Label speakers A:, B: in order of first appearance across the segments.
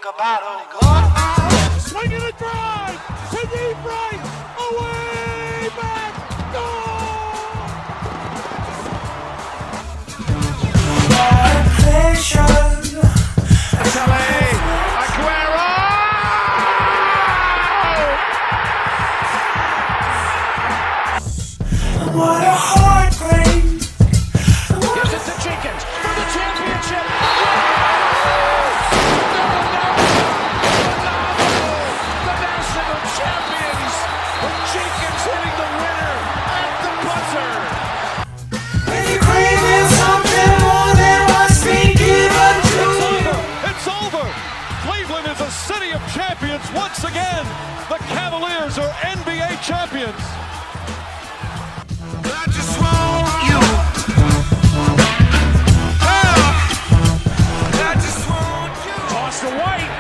A: a bottle. Good.
B: Swinging a drive to deep right. Away back.
A: What a heartbreak.
B: Gives it to Jenkins for the championship. The national champions. Jenkins hitting the winner at the buzzer.
A: When you're craving something more than what's being given to you.
B: It's over. Cleveland is a city of champions once again. The Cavaliers are NBA champions.
A: I just want you. I just want you.
B: Toss to White.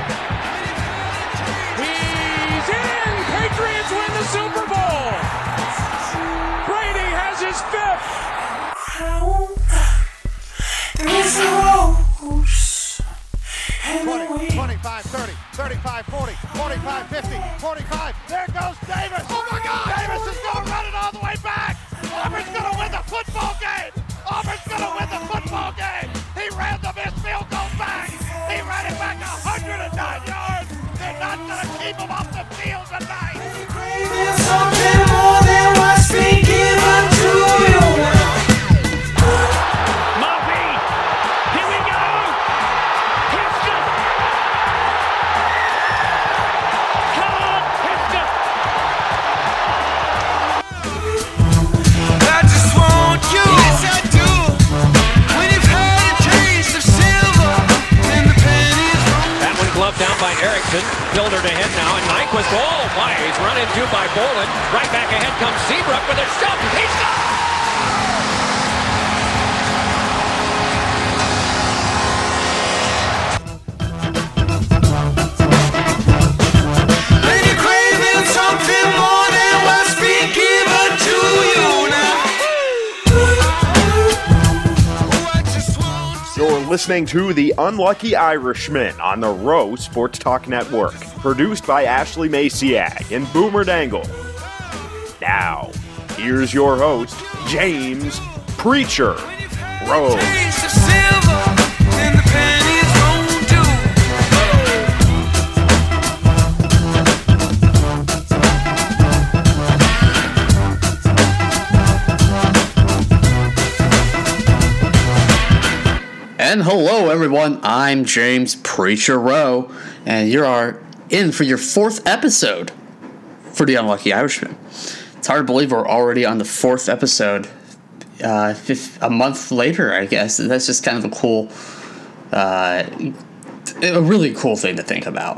B: He's in. Patriots win the Super Bowl. Brady has his fifth.
A: Crown is a rose. And
C: 20, 25, 30, 35, 40, 45, 50, 45. There goes Davis. Oh my God! Davis is going to run it all the way back. Auburn's going to win the football game. Auburn's going to win the football game. He ran the missed field goal back. He ran it back 109 yards. They're not going to keep him off the field tonight.
A: craving something more than what's being given to you.
B: Murphy. Here we go. Houston. Come on, Houston.
A: I just want you. Yes, I do. When you've had a taste of silver and the pennies roll.
D: That one gloved down by Erickson. Builder to hit now, and Nyquist, oh my, he's run into by Bolin. Right back ahead comes Seabrook with a shot. He's got
A: When you're craving something more than what's being given to you now. I just want
E: You're listening to The Unlucky Irishman on the Row Sports Talk Network, produced by Ashley Maciag and Boomer Dangle. Now, here's your host, James Preacher Rowe.
A: taste of silver and the pennies won't do.
F: And hello, everyone. I'm James Preacher Rowe, and you are in for your fourth episode for The Unlucky Irishman. It's hard to believe we're already on the fourth episode, a month later, I guess. That's just kind of a really cool thing to think about.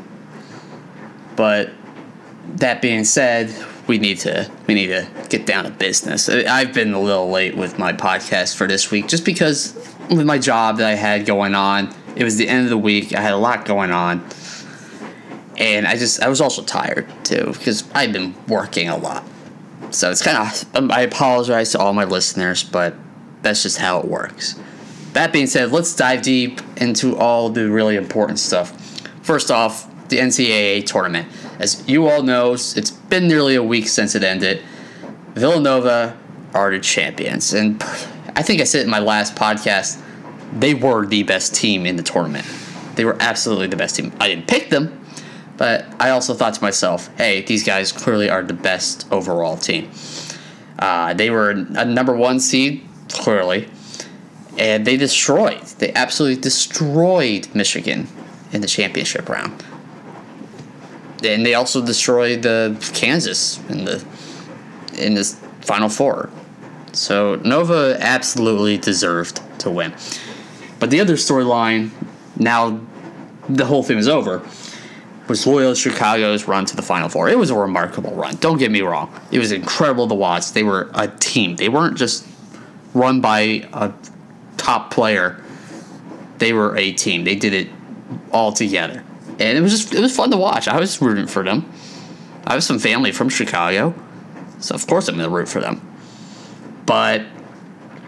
F: But that being said, we need to get down to business. I've been a little late with my podcast for this week, just because with my job that I had going on, it was the end of the week. I had a lot going on, and I was also tired too because I've been working a lot. So it's kind of, I apologize to all my listeners, but that's just how it works. That being said, let's dive deep into all the really important stuff. First off, the NCAA tournament. As you all know, it's been nearly a week since it ended. Villanova are the champions, and I think I said in my last podcast, they were the best team in the tournament. They were absolutely the best team. I didn't pick them, but I also thought to myself, hey, these guys clearly are the best overall team. They were a number one seed, clearly, and they absolutely destroyed Michigan in the championship round. And they also destroyed Kansas in this Final Four. So Nova absolutely deserved to win. But the other storyline, now the whole thing is over, was Loyola Chicago's run to the Final Four. It was a remarkable run. Don't get me wrong. It was incredible to watch. They were a team. They weren't just run by a top player. They were a team. They did it all together. And it was fun to watch. I was rooting for them. I have some family from Chicago, so of course I'm going to root for them. But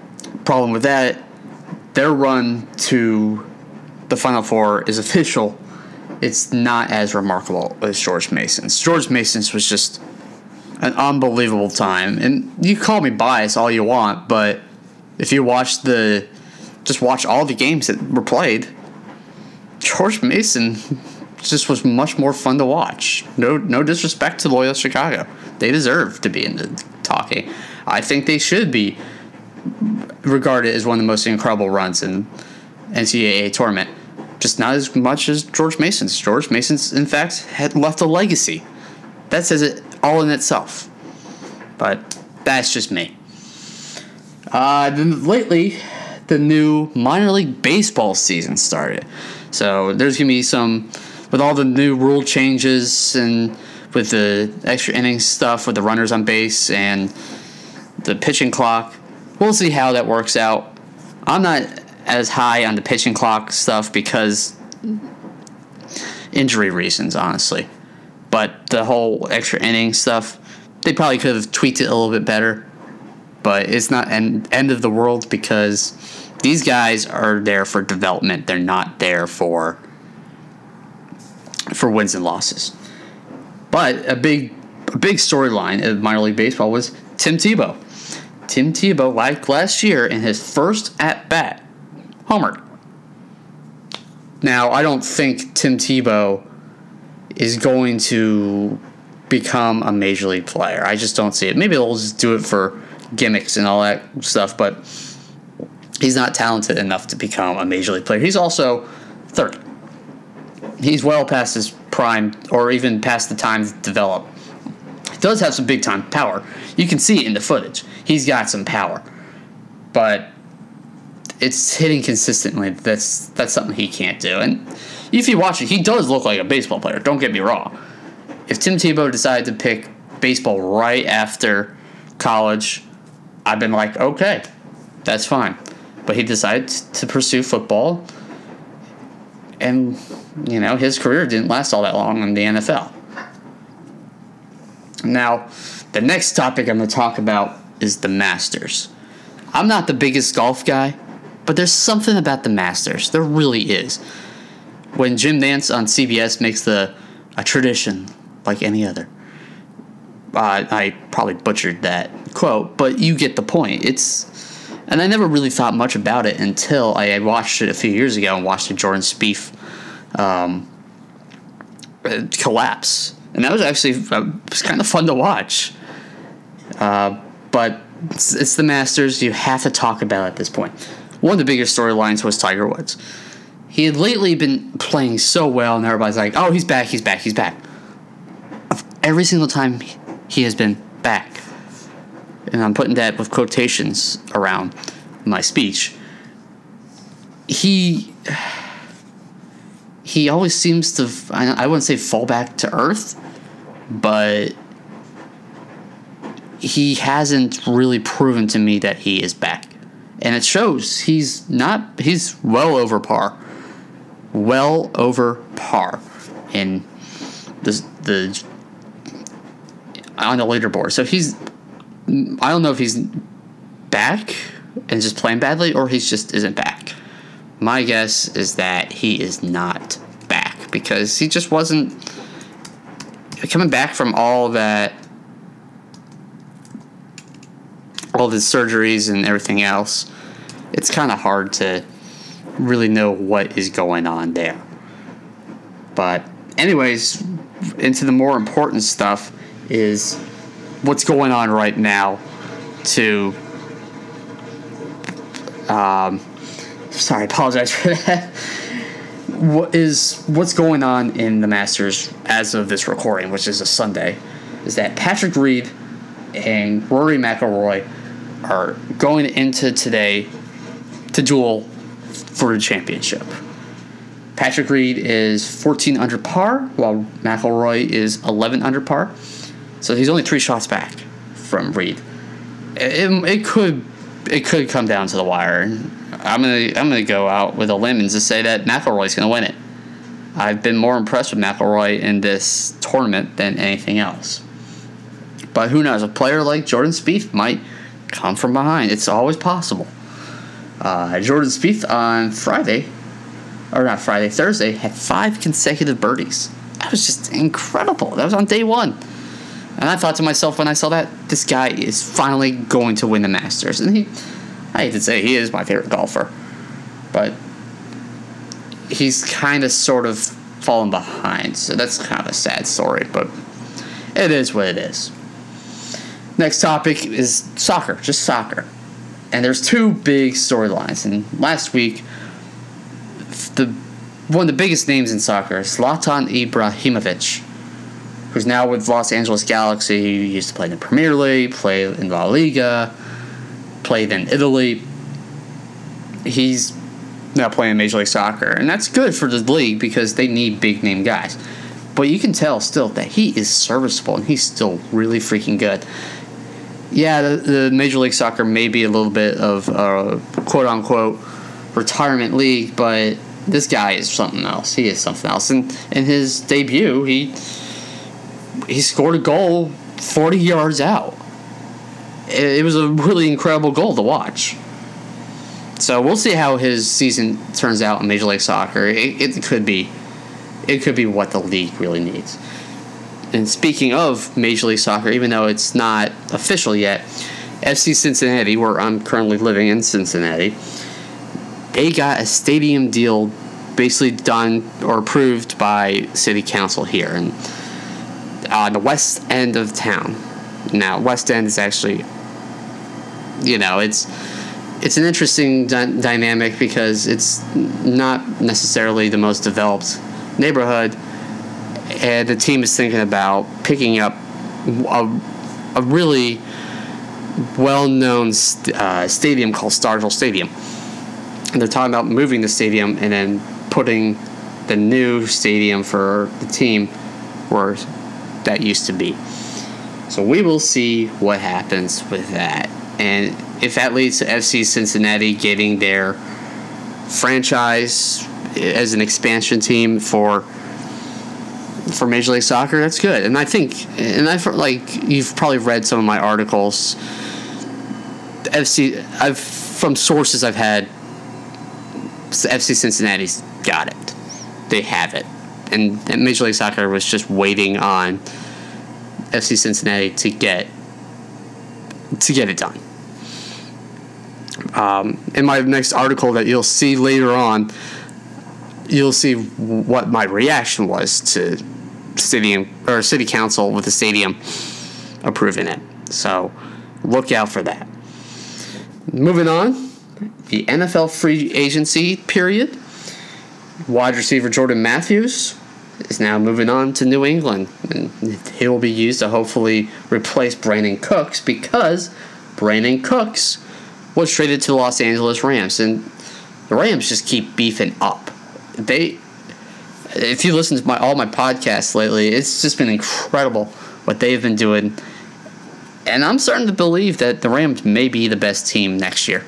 F: problem with that, their run to the Final Four is official. it's not as remarkable as George Mason's. George Mason's was just an unbelievable time. And you call me biased all you want, but if you watch all the games that were played, George Mason just was much more fun to watch. No disrespect to Loyola Chicago. They deserve to be in the talking. I think they should be regarded as one of the most incredible runs in NCAA tournament. Just not as much as George Mason's. George Mason's, in fact, had left a legacy. That says it all in itself. But that's just me. Then lately, the new minor league baseball season started. So there's going to be some, with all the new rule changes and with the extra innings stuff with the runners on base and the pitching clock. We'll see how that works out. I'm not as high on the pitching clock stuff because injury reasons, honestly. But the whole extra inning stuff, they probably could have tweaked it a little bit better. But it's not an end of the world because these guys are there for development. They're not there for wins and losses. But a big storyline of minor league baseball was Tim Tebow. Tim Tebow, like last year, in his first at-bat, homered. Now, I don't think Tim Tebow is going to become a major league player. I just don't see it. Maybe they'll just do it for gimmicks and all that stuff, but he's not talented enough to become a major league player. He's also 30. He's well past his prime, or even past the time to develop. He does have some big-time power. You can see it in the footage. He's got some power. But it's hitting consistently. That's something he can't do. And if you watch it, he does look like a baseball player. Don't get me wrong. If Tim Tebow decided to pick baseball right after college, I've been like, okay, that's fine. But he decided to pursue football. And, you know, his career didn't last all that long in the NFL. Now, the next topic I'm going to talk about is the Masters. I'm not the biggest golf guy, but there's something about the Masters. There really is. When Jim Nantz on CBS makes a tradition like any other. I probably butchered that quote, but you get the point. And I never really thought much about it until I had watched it a few years ago and watched the Jordan Spieth collapse. And that was actually was kind of fun to watch. But it's the Masters. You have to talk about it at this point. One of the biggest storylines was Tiger Woods. He had lately been playing so well, and everybody's like, oh, he's back. Every single time he has been back. And I'm putting that with quotations around my speech. He always seems to, I wouldn't say fall back to earth, but he hasn't really proven to me that he is back. And it shows. He's well over par. Well over par in the on the leaderboard. So I don't know if he's back and just playing badly, or he just isn't back. My guess is that he is not back because he just wasn't coming back from all the surgeries and everything else. It's kind of hard to really know what is going on there. But anyways, into the more important stuff is what's going on right now to sorry, I apologize for that. What's going on in the Masters as of this recording, which is a Sunday, is that Patrick Reed and Rory McIlroy are going into today to duel for the championship. Patrick Reed is 14 under par, while McIlroy is 11 under par. So he's only 3 shots back from Reed. It could come down to the wire. I'm gonna go out with a limb and just say that McIlroy's gonna win it. I've been more impressed with McIlroy in this tournament than anything else. But who knows? A player like Jordan Spieth might come from behind. It's always possible. Jordan Spieth on Friday Thursday, had 5 consecutive birdies. That was just incredible. That was on day 1. And I thought to myself when I saw that, this guy is finally going to win the Masters. And I hate to say, he is my favorite golfer. But he's kind of sort of fallen behind. So that's kind of a sad story. But it is what it is. Next topic is soccer. Just soccer. And there's 2 big storylines. And last week, one of the biggest names in soccer is Zlatan Ibrahimovic, who's now with Los Angeles Galaxy. He used to play in the Premier League, play in La Liga, played in Italy. He's now playing Major League Soccer, and that's good for the league because they need big-name guys. But you can tell still that he is serviceable, and he's still really freaking good. Yeah, the Major League Soccer may be a little bit of a quote-unquote retirement league, but this guy is something else. He is something else. And in his debut, he scored a goal 40 yards out. It was a really incredible goal to watch. So we'll see how his season turns out in Major League Soccer. It could be what the league really needs. And speaking of Major League Soccer, even though it's not official yet, FC Cincinnati, where I'm currently living in Cincinnati, they got a stadium deal basically done or approved by City Council here and on the west end of town. Now, West End is actually, it's an interesting dynamic because it's not necessarily the most developed neighborhood, and the team is thinking about picking up a really well-known stadium called Stargell Stadium. And they're talking about moving the stadium and then putting the new stadium for the team where that used to be. So we will see what happens with that. And if that leads to FC Cincinnati getting their franchise as an expansion team for Major League Soccer, that's good. And I think, you've probably read some of my articles. From sources I've had, FC Cincinnati's got it. They have it. And Major League Soccer was just waiting on FC Cincinnati to get it done. In my next article that you'll see later on, you'll see what my reaction was to City Council with the stadium approving it. So look out for that. Moving on, the NFL free agency period. Wide receiver Jordan Matthews is now moving on to New England, and he will be used to hopefully replace Brandon Cooks because Brandon Cooks was traded to the Los Angeles Rams, and the Rams just keep beefing up. If you listen to all my podcasts lately, it's just been incredible what they've been doing, and I'm starting to believe that the Rams may be the best team next year.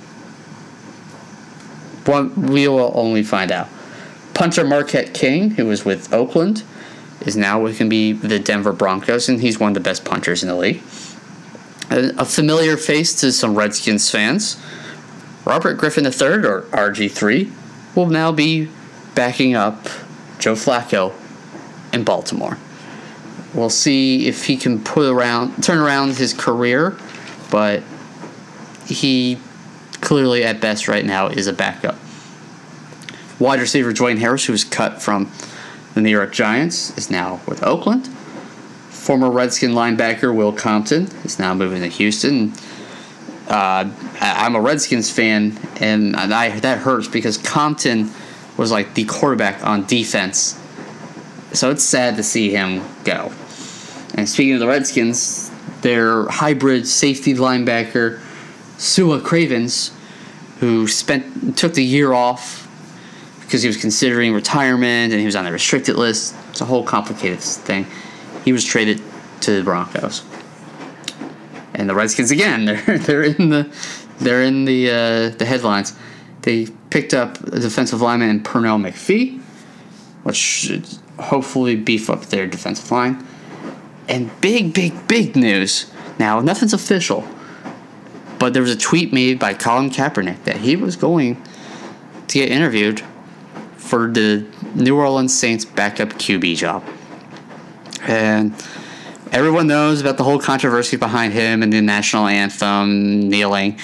F: We will only find out. Punter Marquette King, who was with Oakland, is now going to be the Denver Broncos, and he's one of the best punters in the league. A familiar face to some Redskins fans, Robert Griffin III, or RG3, will now be backing up Joe Flacco in Baltimore. We'll see if he can turn around his career, but he clearly at best right now is a backup. Wide receiver Dwayne Harris, who was cut from the New York Giants, is now with Oakland. Former Redskin linebacker Will Compton is now moving to Houston. I'm a Redskins fan, and that hurts because Compton was like the quarterback on defense. So it's sad to see him go. And speaking of the Redskins, their hybrid safety linebacker Sua Cravens, who took the year off because he was considering retirement and he was on the restricted list. It's a whole complicated thing. He was traded to the Broncos. And the Redskins again, they're in the headlines. They picked up a defensive lineman in Pernell McPhee, which should hopefully beef up their defensive line. And big news. Now, nothing's official, but there was a tweet made by Colin Kaepernick that he was going to get interviewed for the New Orleans Saints backup QB job. And everyone knows about the whole controversy behind him and the national anthem kneeling.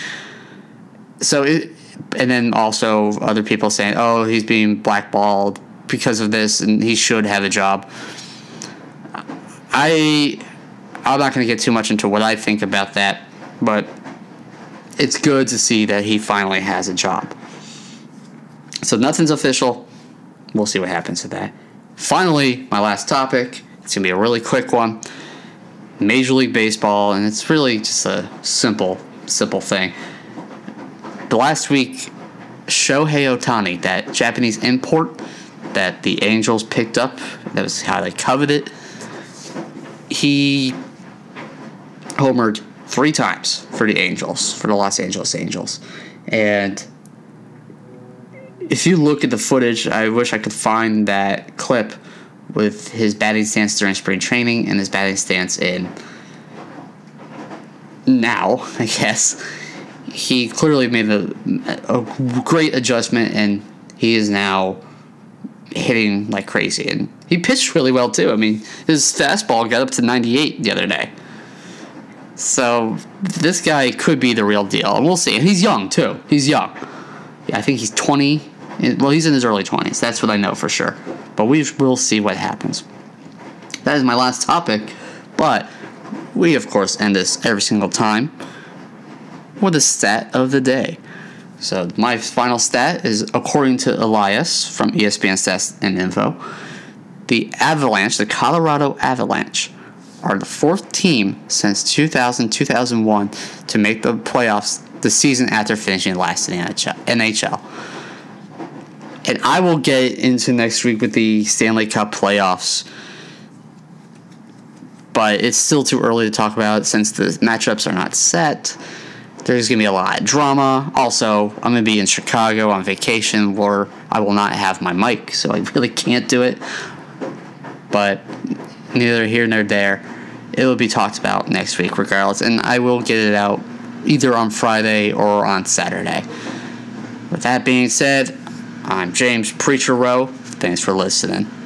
F: And then also other people saying, oh, he's being blackballed because of this and he should have a job. I'm not going to get too much into what I think about that, but it's good to see that he finally has a job. So nothing's official. We'll see what happens with that. Finally, my last topic. It's going to be a really quick one. Major League Baseball, and it's really just a simple thing. The last week, Shohei Ohtani, that Japanese import that the Angels picked up, that was how they coveted, he homered 3 times for the Angels, for the Los Angeles Angels. And if you look at the footage, I wish I could find that clip with his batting stance during spring training and his batting stance in now, I guess. He clearly made a great adjustment, and he is now hitting like crazy. And he pitched really well, too. I mean, his fastball got up to 98 the other day. So this guy could be the real deal, and we'll see. And he's young, too. He's young. Yeah, I think he's 20. Well, he's in his early 20s. That's what I know for sure. But we will see what happens. That is my last topic. But we, of course, end this every single time with a stat of the day. So my final stat is, according to Elias from ESPN Stats and Info, the Avalanche, the Colorado Avalanche, are the 4th team since 2000-2001 to make the playoffs the season after finishing last in the NHL. And I will get into next week with the Stanley Cup playoffs. But it's still too early to talk about since the matchups are not set. There's going to be a lot of drama. Also, I'm going to be in Chicago on vacation where I will not have my mic, so I really can't do it. But neither here nor there. It will be talked about next week regardless, and I will get it out either on Friday or on Saturday. With that being said, I'm James Preacher Rowe. Thanks for listening.